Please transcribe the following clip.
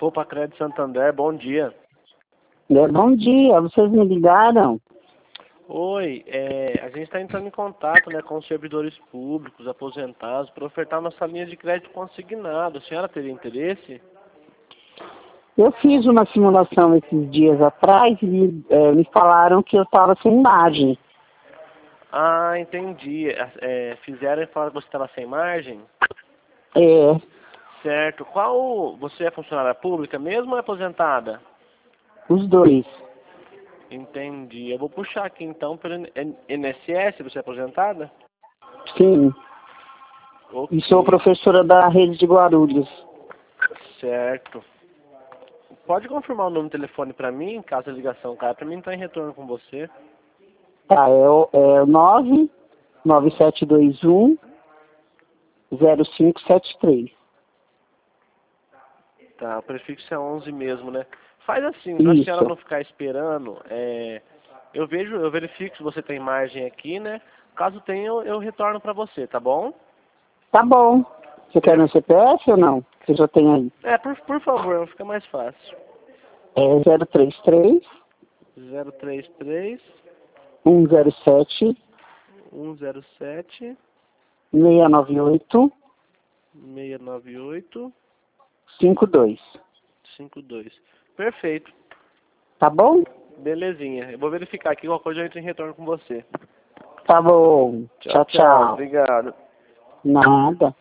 Opa, Crédito Santander, bom dia. Bom dia, vocês me ligaram? Oi, a gente está entrando em contato, né, com os servidores públicos, aposentados, para ofertar nossa linha de crédito consignado. A senhora teria interesse? Eu fiz uma simulação esses dias atrás e me falaram que eu estava sem margem. Ah, entendi. Fizeram e falaram que você estava sem margem? É, Certo. Você é funcionária pública mesmo ou é aposentada? os dois. Entendi. Eu vou puxar aqui então pelo INSS, você é aposentada? Sim. Ok. E sou professora da rede de Guarulhos. Certo. Pode confirmar o número de telefone para mim, caso a ligação caia, para mim estar em retorno com você. Tá, é o 99721 0573. Tá, o prefixo é 11 mesmo, né? Faz assim, para a senhora Isso. não ficar esperando, eu verifico se você tem margem aqui, né? Caso tenha, eu retorno para você, tá bom? Tá bom. Você quer meu CPF ou não? Você já tem aí. Por favor, fica mais fácil. É 033 033 107 107 698 698 52. 52. Perfeito. Tá bom? Belezinha. Eu vou verificar aqui, qualquer coisa eu entro em retorno com você. Tá bom. Tchau, tchau. Obrigado. Nada.